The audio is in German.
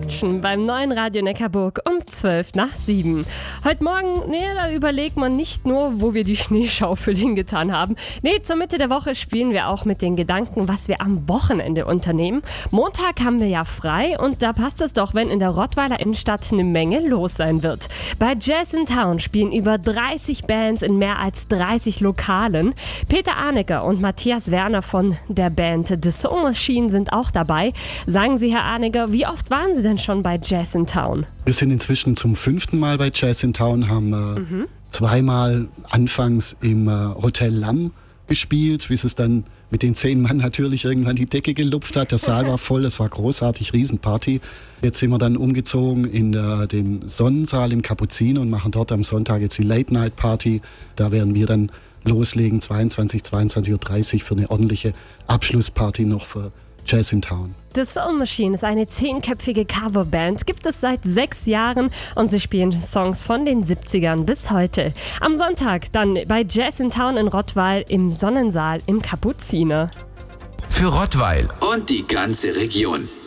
Action beim neuen Radio Neckarburg um 6:55. Heute Morgen, da überlegt man nicht nur, wo wir die Schneeschaufel hingetan haben. Zur Mitte der Woche spielen wir auch mit den Gedanken, was wir am Wochenende unternehmen. Montag haben wir ja frei und da passt es doch, wenn in der Rottweiler Innenstadt eine Menge los sein wird. Bei Jazz in Town spielen über 30 Bands in mehr als 30 Lokalen. Peter Arnecker und Matthias Werner von der Band The Soul Machine sind auch dabei. Sagen Sie, Herr Arnecker, wie oft waren Sie denn schon bei Jazz in Town? Wir sind inzwischen zum 5. Mal bei Jazz in Town, haben zweimal anfangs im Hotel Lamm gespielt, bis es dann mit den 10 Mann natürlich irgendwann die Decke gelupft hat. Der Saal war voll, es war großartig, Riesenparty. Jetzt sind wir dann umgezogen in den Sonnensaal im Kapuziner und machen dort am Sonntag jetzt die Late-Night-Party. Da werden wir dann loslegen, 22:30 Uhr für eine ordentliche Abschlussparty noch für Jazz in Town. The Soul Machine ist eine 10-köpfige Coverband, gibt es seit 6 Jahren und sie spielen Songs von den 70ern bis heute. Am Sonntag dann bei Jazz in Town in Rottweil im Sonnensaal im Kapuziner. Für Rottweil und die ganze Region.